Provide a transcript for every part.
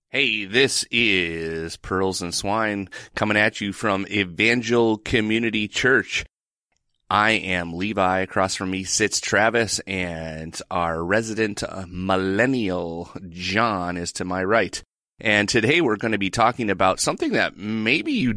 Hey, this is Pearls and Swine coming at you from Evangel Community Church. I am Levi. Across from me sits Travis, and our resident millennial John is to my right. And today we're going to be talking about something that maybe you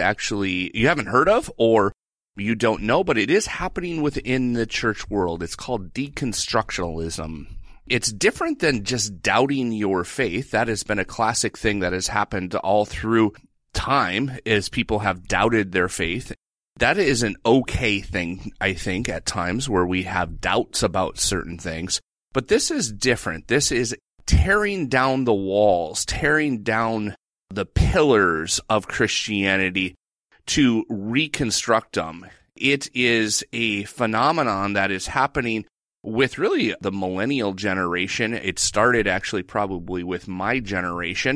haven't heard of or you don't know, but it is happening within the church world. It's called deconstructionalism. It's different than just doubting your faith. That has been a classic thing that has happened all through time, is people have doubted their faith. That is an okay thing, I think, at times where we have doubts about certain things. But this is different. This is tearing down the walls, tearing down the pillars of Christianity to reconstruct them. It is a phenomenon that is happening with really the millennial generation. It started actually probably with my generation.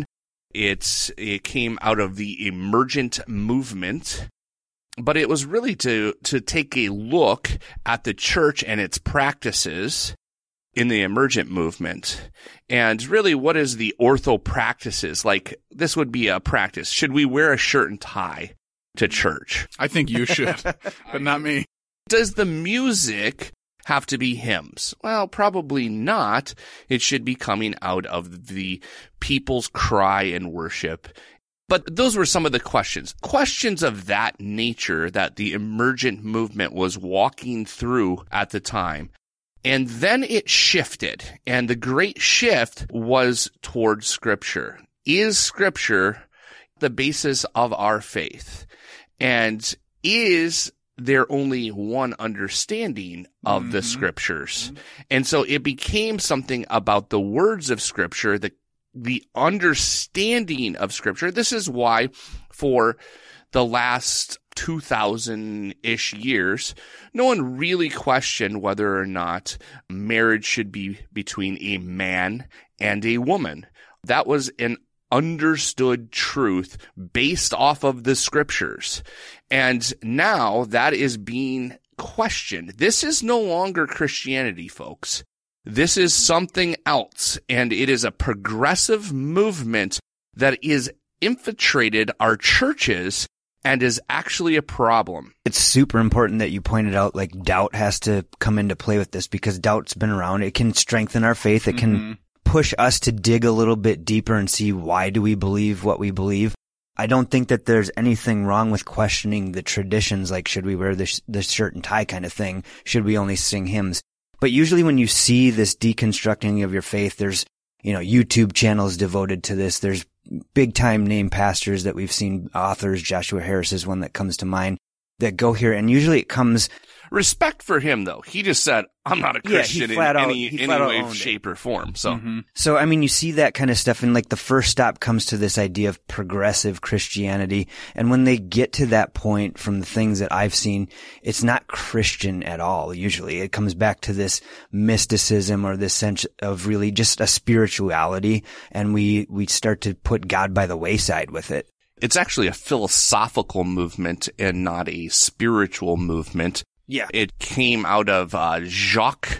It came out of the emergent movement, but it was really to take a look at the church and its practices in the emergent movement. And really, what is the ortho practices? Like, this would be a practice. Should we wear a shirt and tie to church? I think you should, but not me. Does the music have to be hymns? Well, probably not. It should be coming out of the people's cry and worship. But those were some of the questions of that nature that the emergent movement was walking through at the time. And then it shifted, and the great shift was towards Scripture. Is Scripture the basis of our faith? And is there only one understanding of the Scriptures? And so it became something about the words of Scripture, the understanding of Scripture. This is why for the last 2,000-ish years, no one really questioned whether or not marriage should be between a man and a woman. That was an understood truth based off of the Scriptures. And now that is being questioned. This is no longer Christianity, folks. This is something else, and it is a progressive movement that is infiltrated our churches and is actually a problem. It's super important that you pointed out, like, doubt has to come into play with this, because doubt's been around. It can strengthen our faith. It can push us to dig a little bit deeper and see, why do we believe what we believe? I don't think that there's anything wrong with questioning the traditions, like, should we wear this shirt and tie kind of thing? Should we only sing hymns? But usually when you see this deconstructing of your faith, there's, YouTube channels devoted to this. There's big time name pastors that we've seen, authors. Joshua Harris is one that comes to mind, that go here. And usually it comes. Respect for him, though. He just said, I'm not a Christian in any way, shape, or form. So, So, I mean, you see that kind of stuff, and like the first stop comes to this idea of progressive Christianity. And when they get to that point, from the things that I've seen, it's not Christian at all. Usually it comes back to this mysticism, or this sense of really just a spirituality. And we start to put God by the wayside with it. It's actually a philosophical movement and not a spiritual movement. Yeah. It came out of Jacques,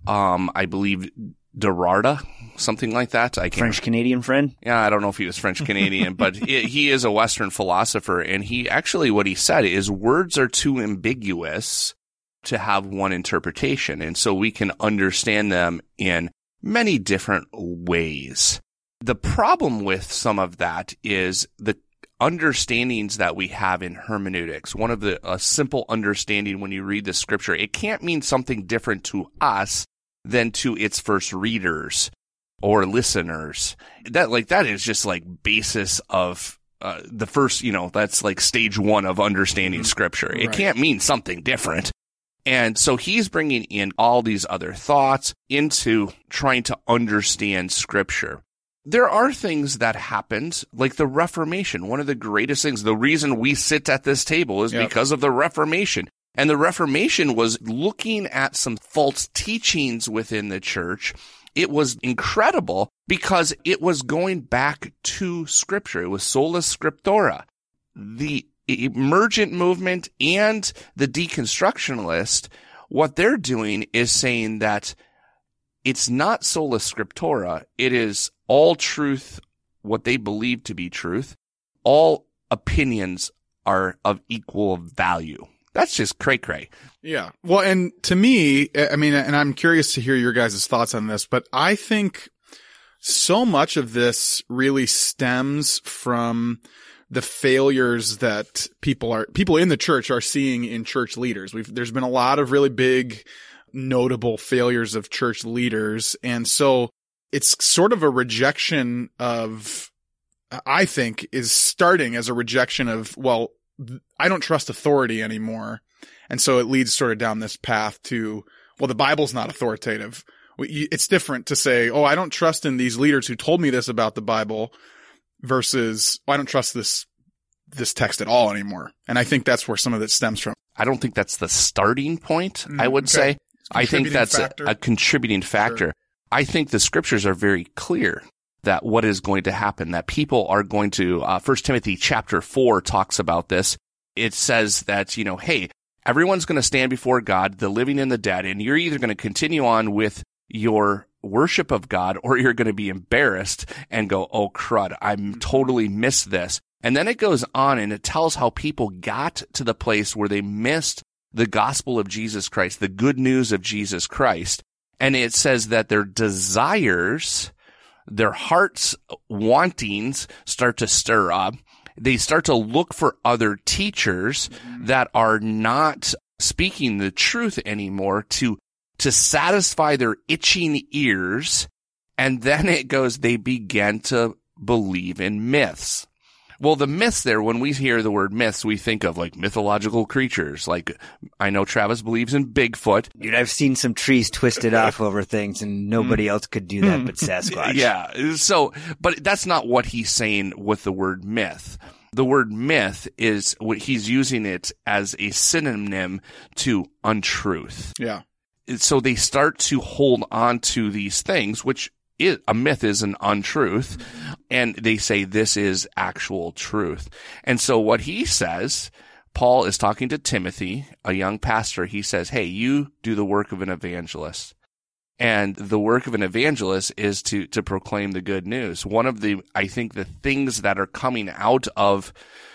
I believe, Derrida, something like that. French-Canadian friend? Yeah, I don't know if he was French-Canadian, but he is a Western philosopher. And what he said is, words are too ambiguous to have one interpretation. And so we can understand them in many different ways. The problem with some of that is the understandings that we have in hermeneutics. One of a simple understanding when you read the Scripture, it can't mean something different to us than to its first readers or listeners. That is just like basis of the first, that's like stage one of understanding Scripture. Right. It can't mean something different. And so he's bringing in all these other thoughts into trying to understand Scripture. There are things that happened, like the Reformation. One of the greatest things, the reason we sit at this table is because of the Reformation. And the Reformation was looking at some false teachings within the church. It was incredible because it was going back to Scripture. It was sola scriptura. The emergent movement and the deconstructionalist, what they're doing is saying that it's not sola scriptura. It is all truth what they believe to be truth, all opinions are of equal value. That's just cray-cray. Yeah. Well, and to me, I mean, and I'm curious to hear your guys' thoughts on this, but I think so much of this really stems from the failures that people in the church are seeing in church leaders. There's been a lot of really big, notable failures of church leaders. And so it's sort of a rejection of, I think, is starting as a rejection of, well, I don't trust authority anymore. And so it leads sort of down this path to, well, the Bible's not authoritative. It's different to say, oh, I don't trust in these leaders who told me this about the Bible versus, oh, I don't trust this text at all anymore. And I think that's where some of it stems from. I don't think that's the starting point, I would say. I think that's a contributing factor. Sure. I think the scriptures are very clear that what is going to happen, that people are going to, 1 Timothy chapter 4 talks about this. It says that, hey, everyone's going to stand before God, the living and the dead, and you're either going to continue on with your worship of God or you're going to be embarrassed and go, oh crud, I'm totally missed this. And then it goes on and it tells how people got to the place where they missed the gospel of Jesus Christ, the good news of Jesus Christ. And it says that their desires, their heart's wantings start to stir up. They start to look for other teachers that are not speaking the truth anymore to satisfy their itching ears. And then it goes, they begin to believe in myths. Well, the myths there, when we hear the word myths, we think of like mythological creatures. Like, I know Travis believes in Bigfoot. Dude, I've seen some trees twisted off over things and nobody else could do that but Sasquatch. Yeah. So, but that's not what he's saying with the word myth. The word myth is what he's using it as a synonym to untruth. Yeah. So they start to hold on to these things, which a myth is an untruth, and they say this is actual truth. And so what he says, Paul is talking to Timothy, a young pastor. He says, hey, you do the work of an evangelist. And the work of an evangelist is to proclaim the good news. One of I think the things that are coming out of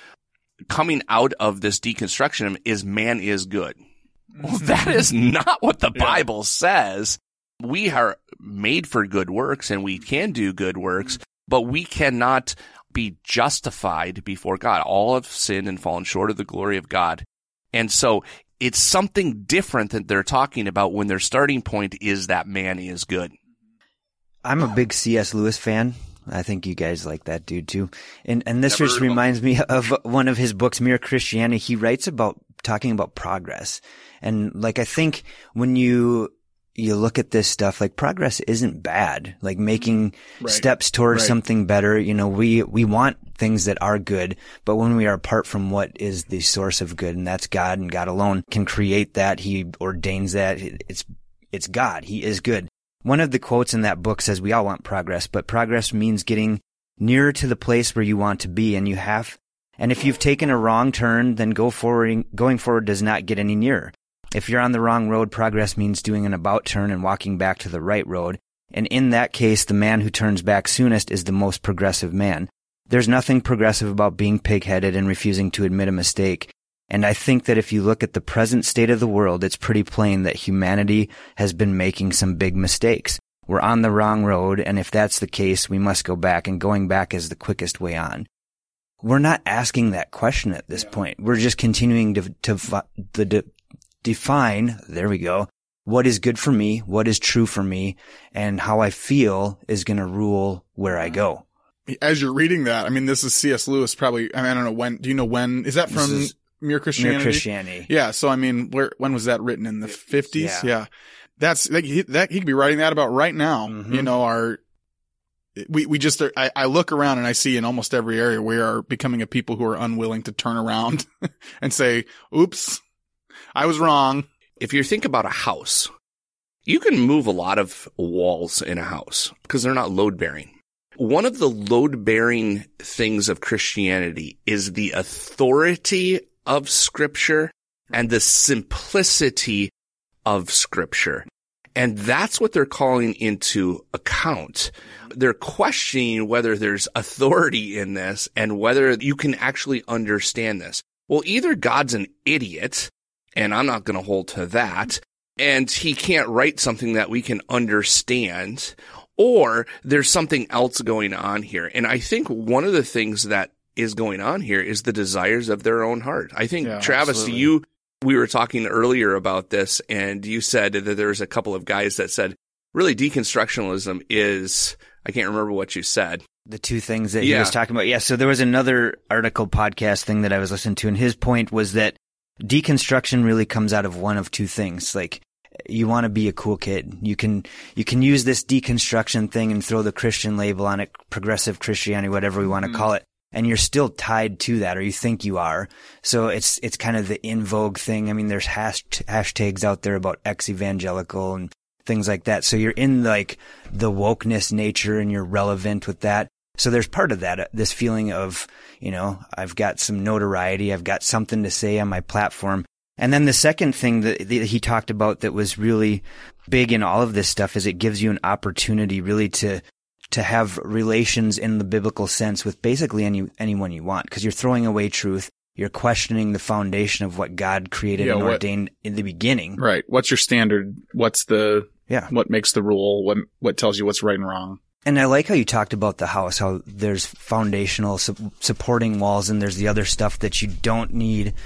this deconstruction is man is good. Well, that is not what the Bible says. We are made for good works and we can do good works, but we cannot be justified before God. All have sinned and fallen short of the glory of God. And so it's something different that they're talking about when their starting point is that man is good. I'm a big C.S. Lewis fan. I think you guys like that dude too. And this just reminds me of one of his books, Mere Christianity. He writes about talking about progress. And like, I think when you look at this stuff, like progress isn't bad, like making steps towards something better. We want things that are good, but when we are apart from what is the source of good, and that's God, and God alone can create that. He ordains that. It's God. He is good. One of the quotes in that book says we all want progress, but progress means getting nearer to the place where you want to be, and if you've taken a wrong turn, then going forward does not get any nearer. If you're on the wrong road, progress means doing an about turn and walking back to the right road. And in that case, the man who turns back soonest is the most progressive man. There's nothing progressive about being pig-headed and refusing to admit a mistake. And I think that if you look at the present state of the world, it's pretty plain that humanity has been making some big mistakes. We're on the wrong road, and if that's the case, we must go back, and going back is the quickest way on. We're not asking that question at this point. We're just continuing to define, there we go, what is good for me, what is true for me, and how I feel is going to rule where I go. As you're reading that, I mean, this is C.S. Lewis probably, I don't know when, do you know when, is that from Mere Christianity? Mere Christianity. Yeah, so I mean, when was that written, in the 50s? Yeah. That's, like, he could be writing that about right now. We just, I look around and I see in almost every area we are becoming a people who are unwilling to turn around and say, oops, I was wrong. If you think about a house, you can move a lot of walls in a house because they're not load-bearing. One of the load-bearing things of Christianity is the authority of Scripture and the simplicity of Scripture. And that's what they're calling into account. They're questioning whether there's authority in this and whether you can actually understand this. Well, either God's an idiot, and I'm not going to hold to that, and he can't write something that we can understand, or there's something else going on here. And I think one of the things that is going on here is the desires of their own heart. I think, Travis, absolutely. we were talking earlier about this, and you said that there's a couple of guys that said, really, deconstructionism is, I can't remember what you said. The two things that he was talking about. Yeah, so there was another article podcast thing that I was listening to, and his point was that deconstruction really comes out of one of two things. Like, you want to be a cool kid. You can use this deconstruction thing and throw the Christian label on it, progressive Christianity, whatever we want to call it. And you're still tied to that, or you think you are. So it's kind of the in vogue thing. I mean, there's hashtags out there about ex-evangelical and things like that. So you're in like the wokeness nature and you're relevant with that. So there's part of that, this feeling of, I've got some notoriety. I've got something to say on my platform. And then the second thing that he talked about that was really big in all of this stuff is it gives you an opportunity really to have relations in the biblical sense with basically anyone you want, because you're throwing away truth. You're questioning the foundation of what God created and ordained in the beginning. Right. What's your standard? What's what makes the rule? What tells you what's right and wrong? And I like how you talked about the house, how there's foundational supporting walls and there's the other stuff that you don't need.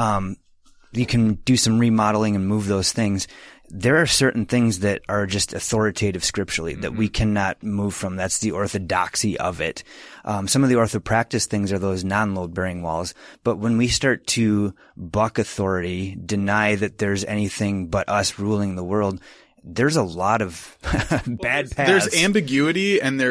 You can do some remodeling and move those things. There are certain things that are just authoritative scripturally that we cannot move from. That's the orthodoxy of it. Some of the orthopractice things are those non-load bearing walls. But when we start to buck authority, deny that there's anything but us ruling the world, there's a lot of bad paths. There's ambiguity, and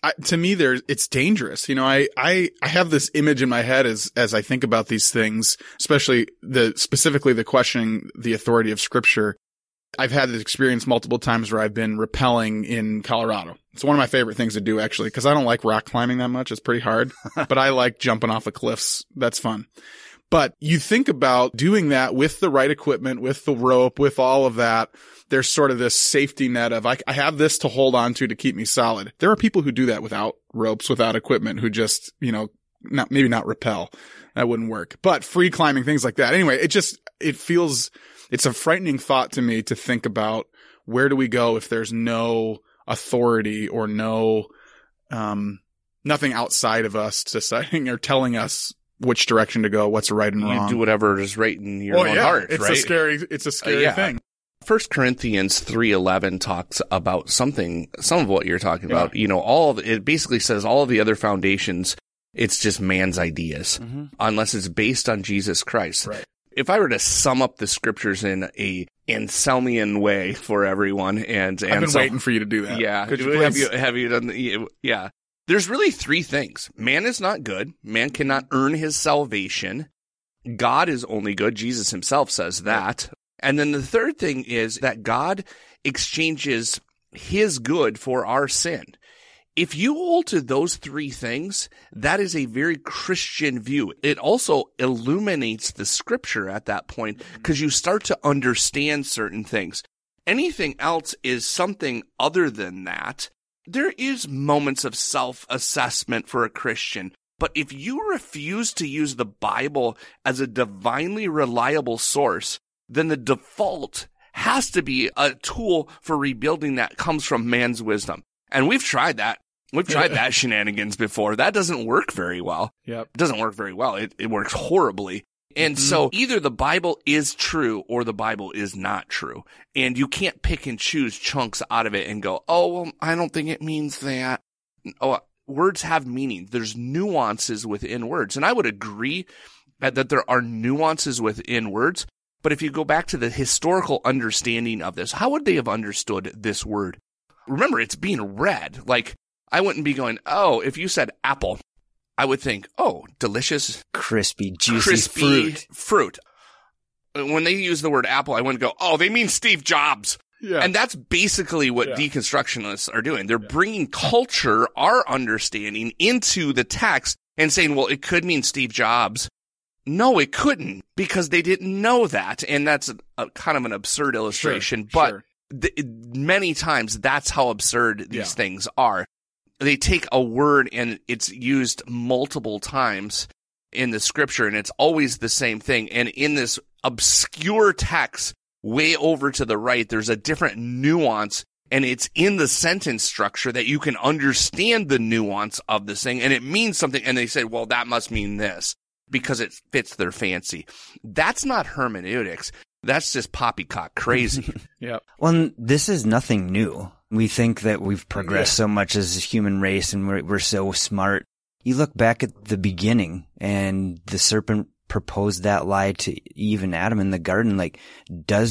it's dangerous. I have this image in my head as I think about these things, especially specifically the questioning the authority of scripture. I've had this experience multiple times where I've been rappelling in Colorado. It's one of my favorite things to do, actually, because I don't like rock climbing that much. It's pretty hard, but I like jumping off of cliffs. That's fun. But you think about doing that with the right equipment, with the rope, with all of that. There's sort of this safety net of I have this to hold on to keep me solid. There are people who do that without ropes, without equipment, who just, maybe not rappel. That wouldn't work, but free climbing, things like that. Anyway, it's a frightening thought to me to think about where do we go if there's no authority or no, nothing outside of us deciding or telling us which direction to go, what's right and wrong. You do whatever is right in your own heart, it's right? It's a scary thing. 1 Corinthians 3:11 talks about some of what you're talking about. It basically says all of the other foundations, it's just man's ideas, unless it's based on Jesus Christ. Right. If I were to sum up the scriptures in a Anselmian way for everyone, and I've been waiting for you to do that. Yeah. Have you done yeah. There's really three things. Man is not good. Man cannot earn his salvation. God is only good. Jesus himself says that. And then the third thing is that God exchanges his good for our sin. If you hold to those three things, that is a very Christian view. It also illuminates the scripture at that point because you start to understand certain things. Anything else is something other than that. There is moments of self-assessment for a Christian, but if you refuse to use the Bible as a divinely reliable source, then the default has to be a tool for rebuilding that comes from man's wisdom. And we've tried that. We've tried that shenanigans before. That doesn't work very well. Yep. It doesn't work very well. It works horribly. And so either the Bible is true or the Bible is not true. And you can't pick and choose chunks out of it and go, oh, well, I don't think it means that. Oh, words have meaning. There's nuances within words. And I would agree that there are nuances within words. But if you go back to the historical understanding of this, how would they have understood this word? Remember, it's being read. Like, I wouldn't be going, oh, if you said apple, I would think, oh, delicious, crispy, juicy fruit. When they use the word apple, I wouldn't go, oh, they mean Steve Jobs. Yeah. And that's basically what deconstructionists are doing. They're bringing culture, our understanding, into the text and saying, well, it could mean Steve Jobs. No, it couldn't, because they didn't know that. And that's a kind of an absurd illustration. But Many times that's how absurd these things are. They take a word and it's used multiple times in the scripture, and it's always the same thing. And in this obscure text way over to the right, there's a different nuance, and it's in the sentence structure that you can understand the nuance of this thing, and it means something. And they say, well, that must mean this because it fits their fancy. That's not hermeneutics. That's just poppycock crazy. Yeah. Well, this is nothing new. We think that we've progressed so much as a human race and we're so smart. You look back at the beginning and the serpent proposed that lie to Eve and Adam in the garden. Like, is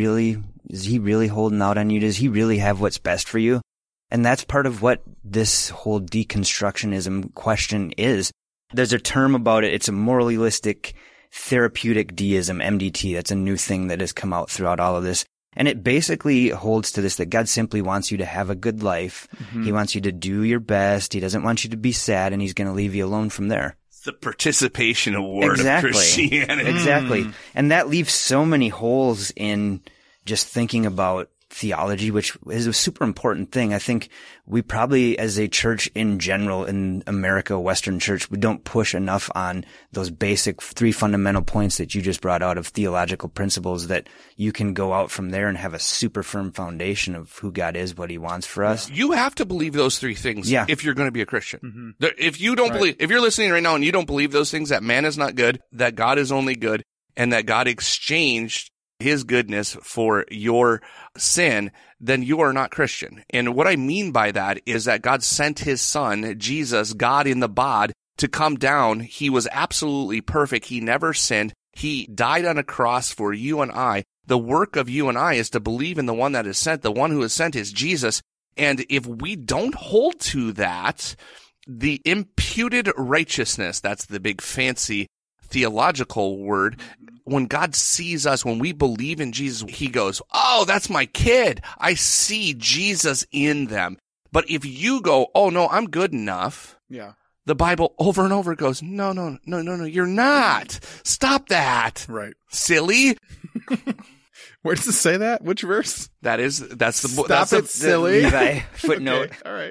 he really holding out on you? Does he really have what's best for you? And that's part of what this whole deconstructionism question is. There's a term about it. It's a moralistic therapeutic deism, MDT. That's a new thing that has come out throughout all of this. And it basically holds to this, that God simply wants you to have a good life. Mm-hmm. He wants you to do your best. He doesn't want you to be sad, and he's going to leave you alone from there. It's the participation award of Christianity. Exactly. And that leaves so many holes in just thinking about theology, which is a super important thing. I think we probably, as a church in general in America, Western church, we don't push enough on those basic 3 fundamental points that you just brought out of theological principles, that you can go out from there and have a super firm foundation of who God is, what he wants for us. You have to believe those 3 things if you're going to be a Christian. Mm-hmm. If you don't believe, if you're listening right now and you don't believe those things, that man is not good, that God is only good, and that God exchanged his goodness for your sin, then you are not Christian. And what I mean by that is that God sent his son, Jesus, God in the bod, to come down. He was absolutely perfect. He never sinned. He died on a cross for you and I. The work of you and I is to believe in the one that is sent. The one who is sent is Jesus. And if we don't hold to that, the imputed righteousness, that's the big fancy theological word. When God sees us, when we believe in Jesus, he goes, oh, that's my kid. I see Jesus in them. But if you go, oh, no, I'm good enough. Yeah. The Bible over and over goes, no, you're not. Stop that. Right. Silly. Where does it say that? Which verse? That's silly. Levi footnote. Okay. All right.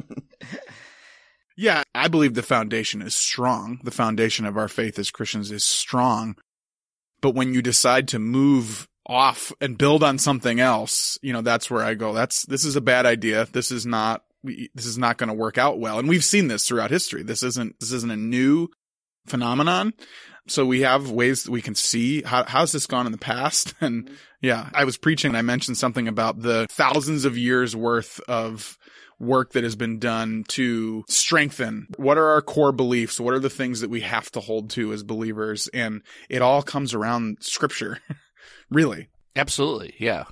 Yeah, I believe the foundation is strong. The foundation of our faith as Christians is strong. But when you decide to move off and build on something else, that's where I go, this is a bad idea. This is not going to work out well. And we've seen this throughout history. This isn't a new phenomenon. So we have ways that we can see how's this gone in the past. And yeah, I was preaching and I mentioned something about the thousands of years worth of work that has been done to strengthen what are our core beliefs, what are the things that we have to hold to as believers, and it all comes around scripture. Really. Absolutely. Yeah.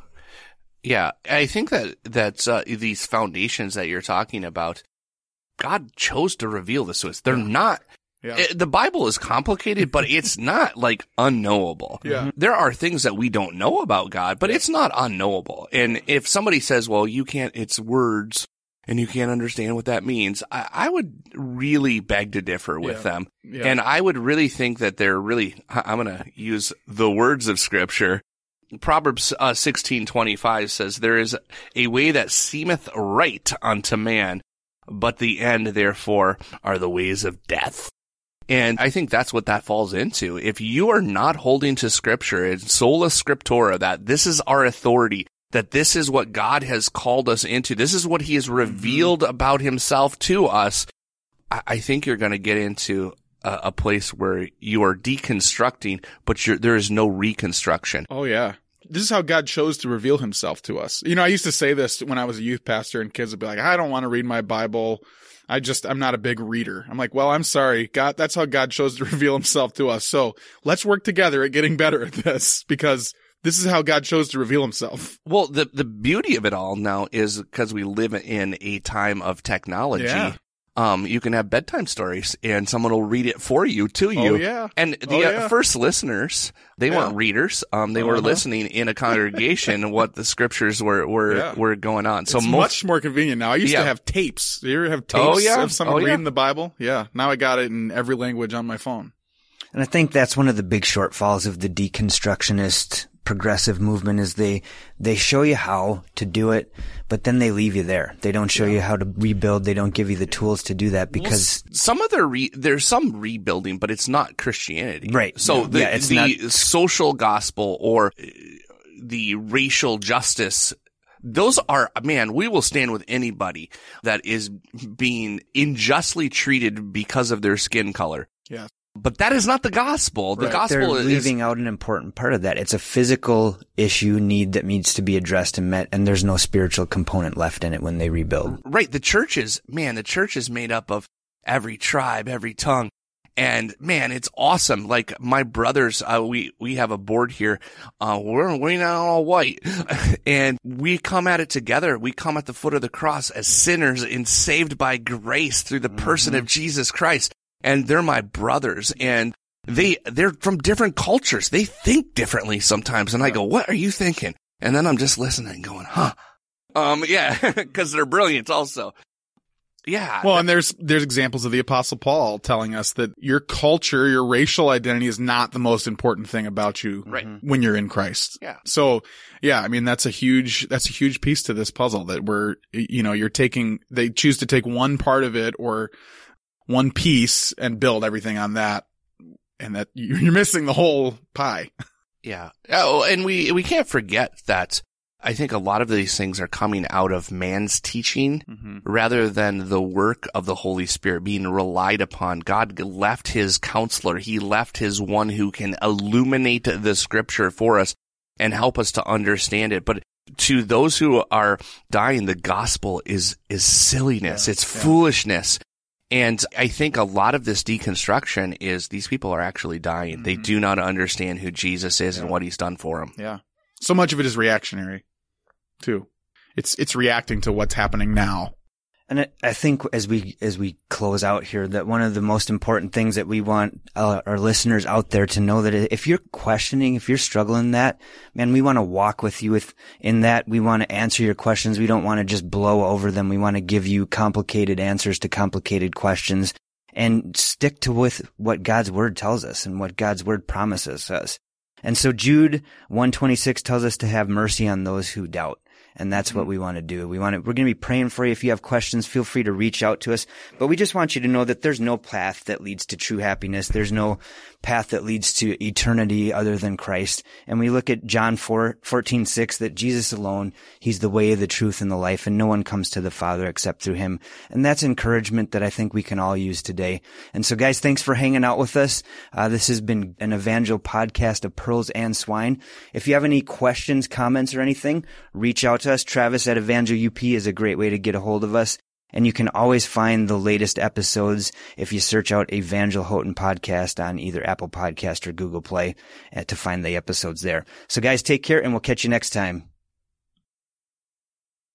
I think that these foundations that you're talking about, God chose to reveal this to us. They're not. Yeah. The Bible is complicated, but it's not like unknowable. Yeah. There are things that we don't know about God, but it's not unknowable. And if somebody says, well, you can't, it's words, and you can't understand what that means, I would really beg to differ with them. Yeah. And I would really think that I'm going to use the words of Scripture. Proverbs 16:25 says, there is a way that seemeth right unto man, but the end, therefore, are the ways of death. And I think that's what that falls into. If you are not holding to Scripture and sola scriptura, that this is our authority, that this is what God has called us into, this is what he has revealed about himself to us, I think you're going to get into a place where you are deconstructing, but there is no reconstruction. Oh, yeah. This is how God chose to reveal himself to us. I used to say this when I was a youth pastor, and kids would be like, I don't want to read my Bible. I'm not a big reader. I'm like, well, I'm sorry, God, that's how God chose to reveal himself to us. So let's work together at getting better at this, because this is how God chose to reveal himself. Well, the beauty of it all now is because we live in a time of technology. Yeah. You can have bedtime stories and someone will read it for you, to you. Oh, yeah. And the first listeners, they weren't readers. They were listening in a congregation what the scriptures were going on. So it's much more convenient now. I used to have tapes. Do you ever have tapes of someone reading the Bible? Yeah. Now I got it in every language on my phone. And I think that's one of the big shortfalls of the deconstructionist progressive movement is they show you how to do it, but then they leave you there. They don't show you how to rebuild. They don't give you the tools to do that because some of there's some rebuilding, but it's not Christianity. Right. So the social gospel or the racial justice, those are, man, we will stand with anybody that is being unjustly treated because of their skin color. Yeah. But that is not the gospel. The gospel They're is leaving out an important part of that. It's a physical issue, need that needs to be addressed and met, and there's no spiritual component left in it when they rebuild. Right. The church is made up of every tribe, every tongue. And man, it's awesome. Like my brothers, we have a board here. We're not all white and we come at it together. We come at the foot of the cross as sinners and saved by grace through the person of Jesus Christ. And they're my brothers and they're from different cultures. They think differently sometimes. And I go, what are you thinking? And then I'm just listening and going, huh? Yeah, cause they're brilliant also. Yeah. Well, and there's examples of the Apostle Paul telling us that your culture, your racial identity is not the most important thing about you when you're in Christ. Yeah. So, yeah, I mean, that's a huge piece to this puzzle that they choose to take one part of it or one piece and build everything on that. And that you're missing the whole pie. Yeah. Oh, and we can't forget that I think a lot of these things are coming out of man's teaching rather than the work of the Holy Spirit being relied upon. God left his counselor. He left his one who can illuminate the scripture for us and help us to understand it. But to those who are dying, the gospel is silliness. It's foolishness. And I think a lot of this deconstruction is these people are actually dying. They do not understand who Jesus is and what he's done for them. Yeah. So much of it is reactionary too. It's reacting to what's happening now. And I think as we close out here, that one of the most important things that we want our listeners out there to know, that if you're questioning, if you're struggling in that, man, we want to walk with you in that. We want to answer your questions. We don't want to just blow over them. We want to give you complicated answers to complicated questions and stick to with what God's word tells us and what God's word promises us. And so Jude 1:26 tells us to have mercy on those who doubt. And that's what we want to do. We're going to be praying for you. If you have questions, feel free to reach out to us. But we just want you to know that there's no path that leads to true happiness. There's no path that leads to eternity other than Christ. And we look at John 14:6, that Jesus alone, he's the way, the truth, and the life, and no one comes to the Father except through him. And that's encouragement that I think we can all use today. And so guys, thanks for hanging out with us. This has been an Evangel podcast of Pearls and Swine. If you have any questions, comments, or anything, reach out to us. Travis at Evangel UP is a great way to get a hold of us. And you can always find the latest episodes if you search out Evangel Houghton Podcast on either Apple Podcast or Google Play to find the episodes there. So guys, take care and we'll catch you next time.